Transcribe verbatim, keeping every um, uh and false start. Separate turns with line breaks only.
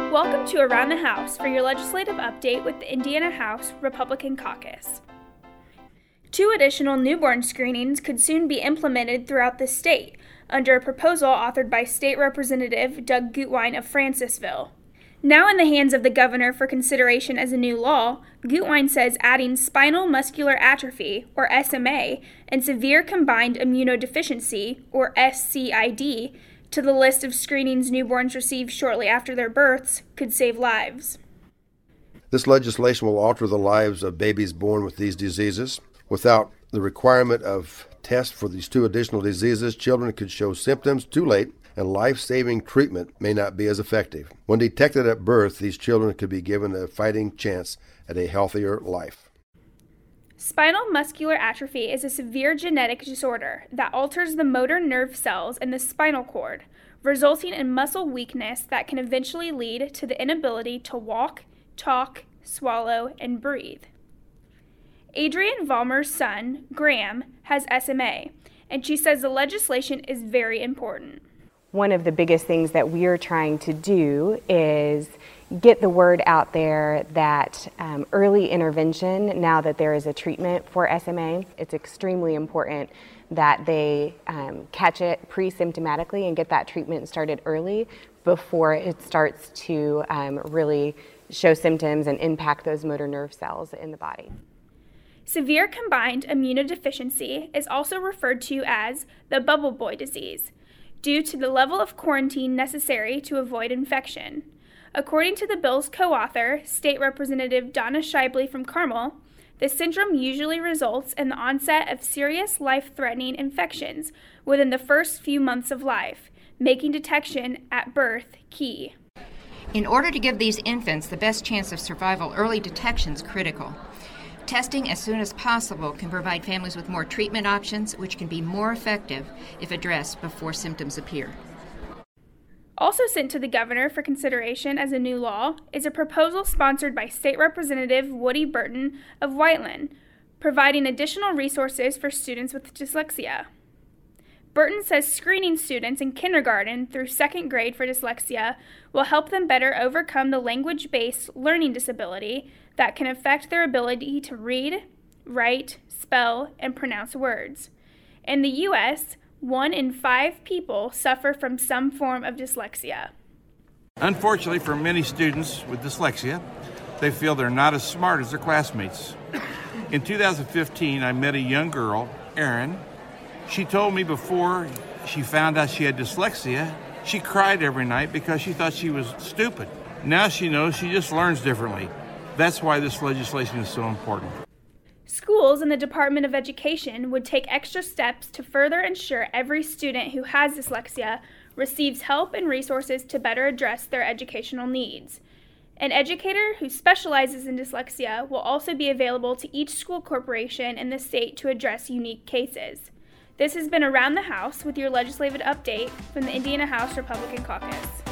Welcome to Around the House for your legislative update with the Indiana House Republican Caucus. Two additional newborn screenings could soon be implemented throughout the state under a proposal authored by State Representative Doug Gutwein of Francisville. Now in the hands of the governor for consideration as a new law, Gutwein says adding spinal muscular atrophy, or S M A, and severe combined immunodeficiency, or S C I D, to the list of screenings newborns receive shortly after their births could save lives.
This legislation will alter the lives of babies born with these diseases. Without the requirement of tests for these two additional diseases, children could show symptoms too late, and life-saving treatment may not be as effective. When detected at birth, these children could be given a fighting chance at a healthier life.
Spinal muscular atrophy is a severe genetic disorder that alters the motor nerve cells in the spinal cord, resulting in muscle weakness that can eventually lead to the inability to walk, talk, swallow, and breathe. Adrienne Vollmer's son, Graham, has S M A, and she says the legislation is very important.
One of the biggest things that we're trying to do is get the word out there that um, early intervention, now that there is a treatment for S M A, it's extremely important that they um, catch it pre-symptomatically and get that treatment started early before it starts to um, really show symptoms and impact those motor nerve cells in the body.
Severe combined immunodeficiency is also referred to as the bubble boy disease, due to the level of quarantine necessary to avoid infection. According to the bill's co-author, State Representative Donna Shibley from Carmel, this syndrome usually results in the onset of serious life-threatening infections within the first few months of life, making detection at birth key.
In order to give these infants the best chance of survival, early detection is critical. Testing as soon as possible can provide families with more treatment options, which can be more effective if addressed before symptoms appear.
Also sent to the governor for consideration as a new law is a proposal sponsored by State Representative Woody Burton of Whiteland, providing additional resources for students with dyslexia. Burton says screening students in kindergarten through second grade for dyslexia will help them better overcome the language-based learning disability that can affect their ability to read, write, spell, and pronounce words. In the U S, one in five people suffer from some form of dyslexia.
Unfortunately for many students with dyslexia, they feel they're not as smart as their classmates. In two thousand fifteen, I met a young girl, Erin. She told me before she found out she had dyslexia, she cried every night because she thought she was stupid. Now she knows she just learns differently. That's why this legislation is so important.
Schools and the Department of Education would take extra steps to further ensure every student who has dyslexia receives help and resources to better address their educational needs. An educator who specializes in dyslexia will also be available to each school corporation in the state to address unique cases. This has been Around the House with your legislative update from the Indiana House Republican Caucus.